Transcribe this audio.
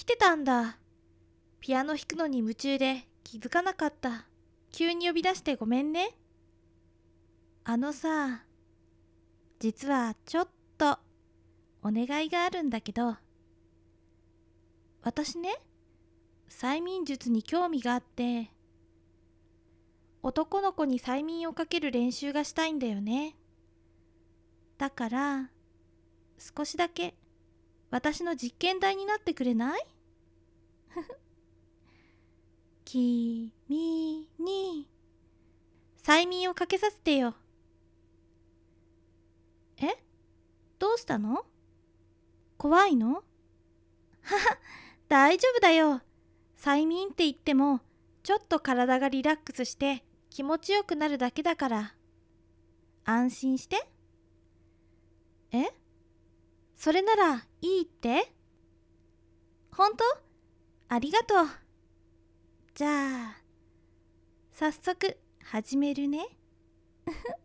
起きてたんだ。ピアノ弾くのに夢中で気づかなかった。急に呼び出してごめんね。さ、実はちょっとお願いがあるんだけど、私ね、催眠術に興味があって、男の子に催眠をかける練習がしたいんだよね。だから、少しだけ私の実験台になってくれない？君に催眠をかけさせてよ。え？どうしたの？怖いの？はは、大丈夫だよ。催眠って言っても、ちょっと体がリラックスして気持ちよくなるだけだから。安心して。え？それならいいって？本当？ありがとう。じゃあ、早速始めるね。